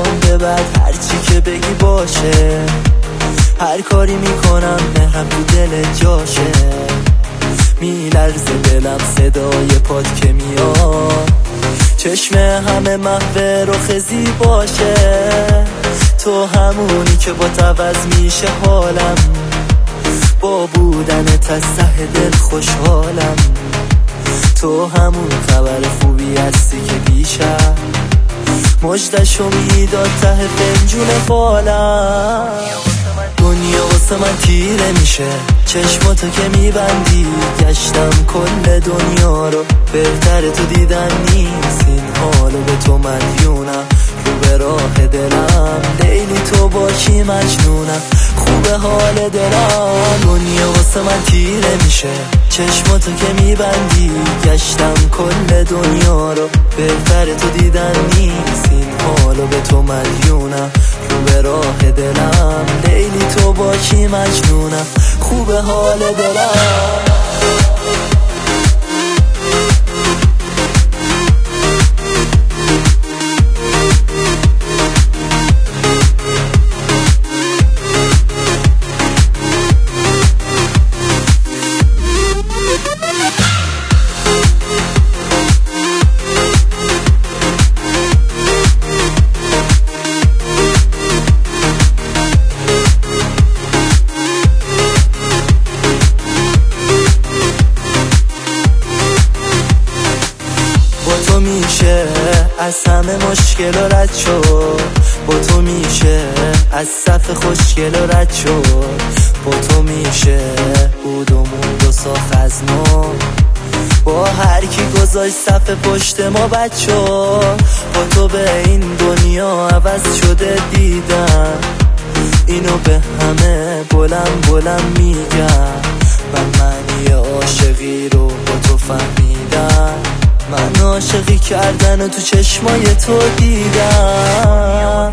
الان به بعد هرچی که بگی باشه، هر کاری میکنم مهرم تو دل جاشه. میلرزه دلم صدای پات که میاد، چشم همه محو رخ زیباشه. تو همونی که با عوض میشه حالم، با بودنت از ته دل خوشحالم. تو همون خبر خوبی هستی که بیشتر مژدشو میداد ته فنجون فالم. دنیا واسه من تیره میشه چشماتو که میبندی، گشتم کل دنیا رو بهتر تو دیدن نیست. این حالو به تو مدیونم، رو به راه دلم لیلی تو باشی مجنونم، خوبه حال دلم. دنیا واسه من تیره میشه چشماتو که میبندی، گشتم کل دنیا رو بهتر تو دیدن نیست. این حالو به تو مدیونم، رو به راه دلم لیلی تو باشی مجنونم، خوبه حال دلم. تو میشه از همه مشکل و رد شد، با تو میشه از صف خوشگل و رد شد. با تو میشه بود و موند و ساخت از ما، با هر کی گذاشت صف پشت ما بد شد. با تو به این دنیا عوض شده دیدم، اینو به همه بلند بلند میگم. من معنی عاشقی رو با تو فهمیدم، من عاشقی کردن و تو چشمای تو دیدم.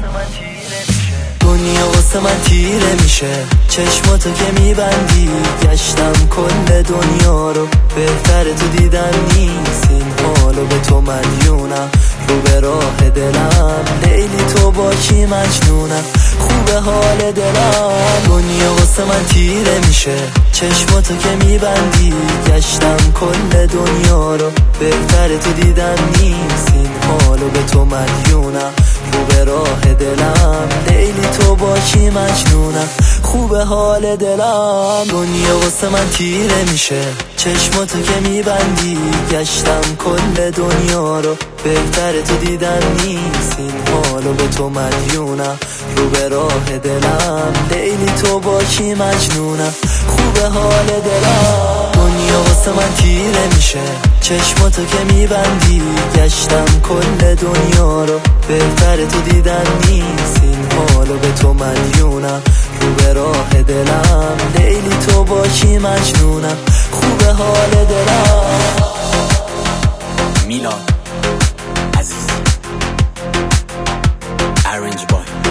دنیا واسه من تیره میشه چشماتو که میبندی، گشتم کل دنیا رو بهتر تو دیدن نیست. این حالو به تو مدیونم، رو به راه دلم لیلی تو باشی مجنونم، خوبه حال دلم. دنیا واسه من تیره میشه چشماتو که میبندی، گشتم کل دنیا رو بهتر تو دیدن نیست. این حالو به تو مدیونم، رو به راه دلم لیلی تو باشی مجنونم، خوبه حال دلم. دنیا واسه من تیره میشه چشماتو که میبندی، گشتم کل دنیا رو بهتر تو دیدن نیست. این حالو به تو مدیونم، رو به راه دلم لیلی تو باشی مجنونم، خوبه حال دلم. دنیا واسه من تیره میشه چشماتو که میبندی، گشتم کل دنیا رو بهتر تو دیدن نیست. این حالو به تو مدیونم، رو به راه دلم لیلی تو باشی مجنونم، خوبه حال دلم. میلاد عزیز، Orange Boy.